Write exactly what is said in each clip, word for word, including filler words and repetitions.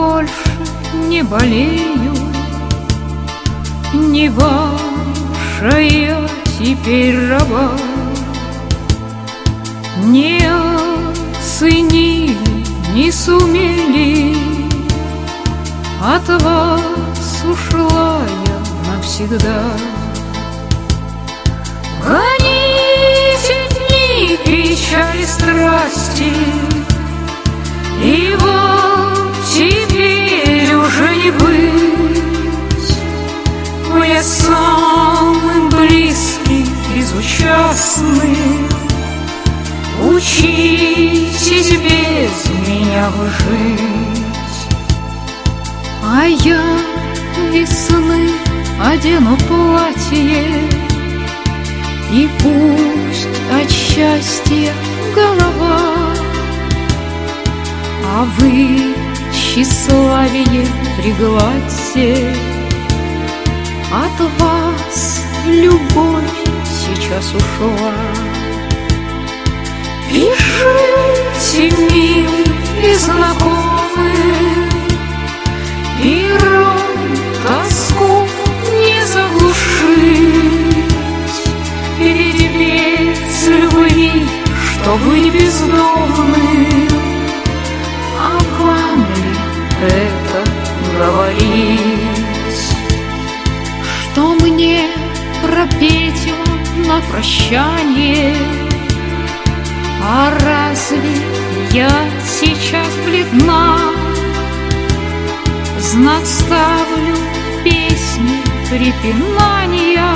больше не болею, не ваша я теперь раба. Не оценили, не сумели, от вас ушла я навсегда. Гоните дни печали, страсти, и вам теперь уже не быть. Мне самым близкий, безучастный, учитесь без меня жить. А я весны одену платье, и пусть от счастья голова, а вы тщеславие пригладьте. От вас любовь сейчас ушла. Пишите, милые знакомые, пером тоску не заглушить. Ведь без любви, что быть бездомным, а вам ли это говорить? Что мне пропеть вам на прощание? А разве я сейчас бледна? Знак ставлю в песне препинания.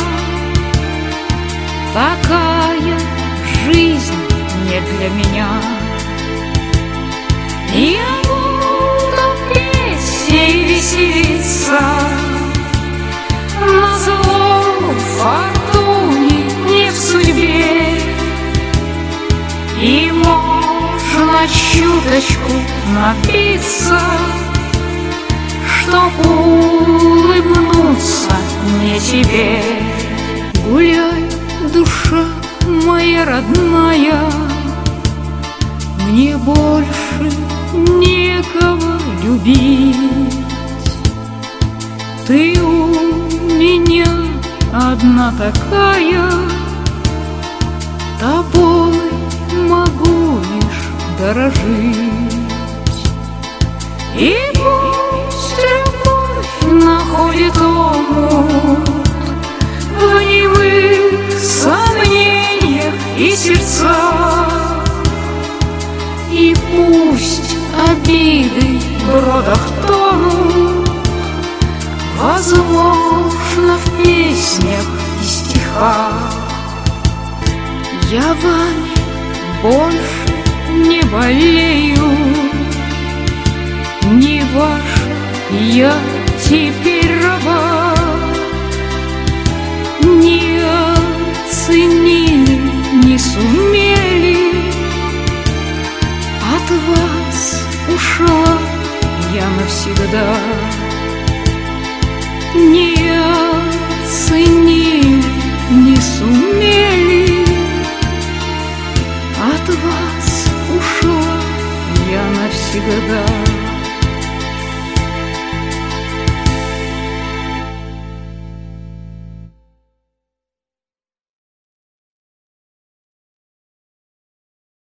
Такая жизнь не для меня. Я буду петь и веселиться, назло фортуне, не в судьбе. И можно чуточку напиться, чтоб улыбнуться не тебе. Гуляй, душа моя родная, мне больше некого любить. Ты у меня одна такая, тобой могу лишь дорожить. И пусть любовь находит омут в немых сомнениях и сердцах, и пусть обиды в бродах тонут, возможно, в песнях и стихах. Я вами больше не болею, не ваша я теперь раба. Не оценили, не сумели, от вас ушла я навсегда. Не оценили, не сумели, от вас ушла я навсегда.